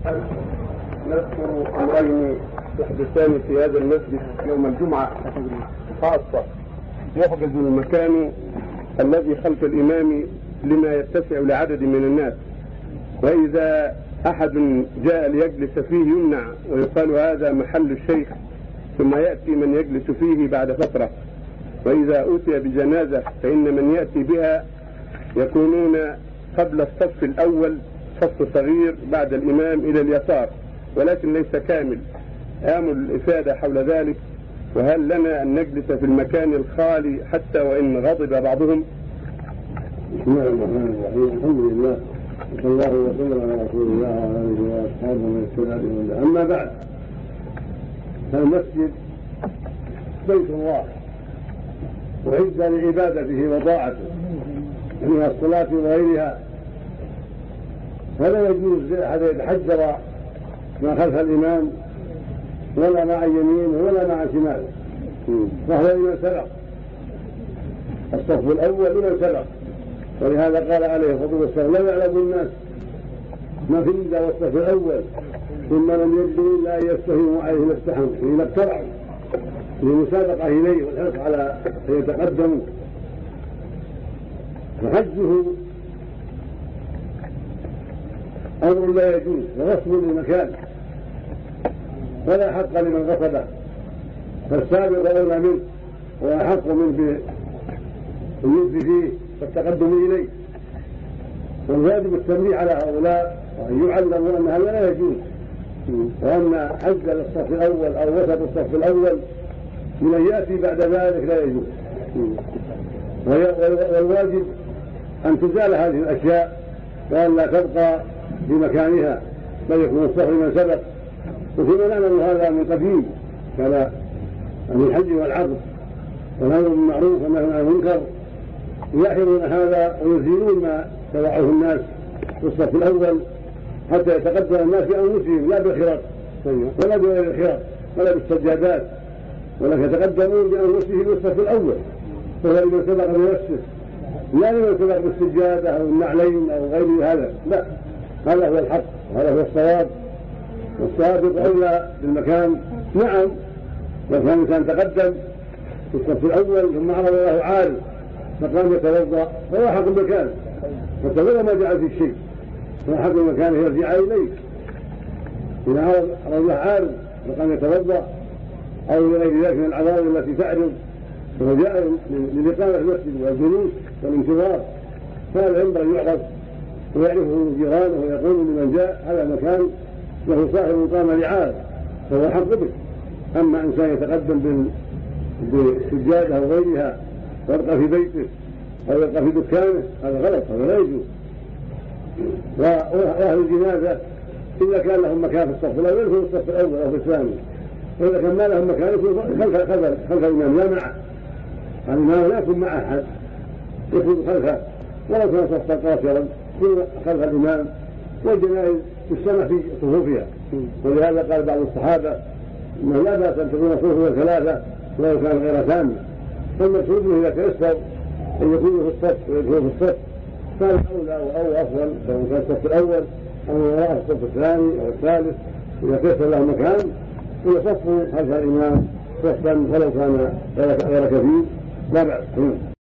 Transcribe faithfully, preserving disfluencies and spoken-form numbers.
نذكر أمرين يحدثان في هذا المسجد يوم الجمعة خاصة. يحجز المكان الذي خلف الإمام لما يتسع لعدد من الناس، وإذا أحد جاء ليجلس فيه يمنع ويقال هذا محل الشيخ، ثم يأتي من يجلس فيه بعد فترة. وإذا أوتي بجنازة فإن من يأتي بها يكونون قبل الصف الأول، صف صغير بعد الإمام إلى اليسار ولكن ليس كامل. آمل الإفادة حول ذلك، وهل لنا أن نجلس في المكان الخالي حتى وإن غضب بعضهم؟ بسم الله الرحمن الرحيم. الحمد لله وصلى الله وسلم على رسول الله وعلى آله وأصحابه ومن اهتدى بهداه. أما بعد، فالمسجد بيت الله وعز لعبادته وطاعته من الصلاة وغيرها، فلا يجوز لأحد يتحجر ما خلف الإمام ولا مع يمينه ولا مع شماله، فهو لمن سبق، الصف الأول لمن سبق. ولهذا قال عليه الصلاة والسلام: لا يعلم الناس ما في إلا والصف الأول ثم لم يجدوا إلا أن يستهموا عليه ما استحموا حين اقترعوا للمسابقة إليه والحرص على أن يتقدموا. فحجه أمر لا يجوز وغصب للمكان ولا حق لمن غصبه، فالسابق أولى منه وأحق منه بالنزل فيه والتقدم إليه. والواجب التنبيه على هؤلاء وأن يعلموا أن هذا لا يجوز، وأن حج الصف الأول أو وسط الصف الأول من يأتي بعد ذلك لا يجوز. والواجب أن تزال هذه الأشياء وأن لا تبقى في مكانها، بل يكون الصف لمن سبق. وفيما نعلم هذا من قديم كان عن الحج والعقد والأمر بالمعروف والنهي عن المنكر، يلاحظون هذا ويزيلون ما تبعه الناس في الصف الأول حتى يتقدم الناس بأنفسهم لا بالخراط ولا بغير الخراط ولا بالسجادات، ولكن يتقدمون بأنفسهم بالصف الأول، فهو لمن سبق بنفسه لا لمن سبق بالسجادة أو النعلين أو غير هذا. لا، هذا هو الحق وهذا هو الصواب. والسابق أولى بالمكان. نعم، لو كان الإنسان تقدم في الصف الأول ثم عرض له عارض فقام يتوضأ فهو حق المكان، فتبقى ما جعل في الشيء، فهو حق المكان يرجع إليه. إذا عرض له عارض فقام يتوضأ أو لغير ذلك من العوارض التي تعرض فهو جاء لإقامة المسجد والجلوس والانتظار، فهذا ينبغي يعرف ويعرفه جيرانه ويقول لمن جاء هذا المكان له صاحب قام لعارض فهو حق به. أما إنسان يتقدم بالسجادة أو غيرها ويبقى في بيته أو يبقى في دكانه هذا غلط، هذا لا يجوز. وأهل الجنازة إذا كان لهم مكان في الصف الأول يكون في الصف الأول أو في الثاني، وإذا كان ما لهم مكان يكون خلف خلف الإمام لا معه، الإمام لا يكون معه أحد، يكون خلفه ولو كان صفا قاصرا يكون خلف الإمام، والجنائز تجتمع في صفوفها. ولهذا قال بعض الصحابة إنه لا بأس أن تكون صفوفها ثلاثة ولو كان غير تام، فالمقصود إذا تيسر أن يكونوا في الصف ويكونوا في الصف كان أولى أو أفضل، سواء كان الصف الأول أو وراء الصف الثاني أو الثالث. إذا تيسر له مكان يصفوا خلف الإمام صفا ولو كان غير كثير لا بأس.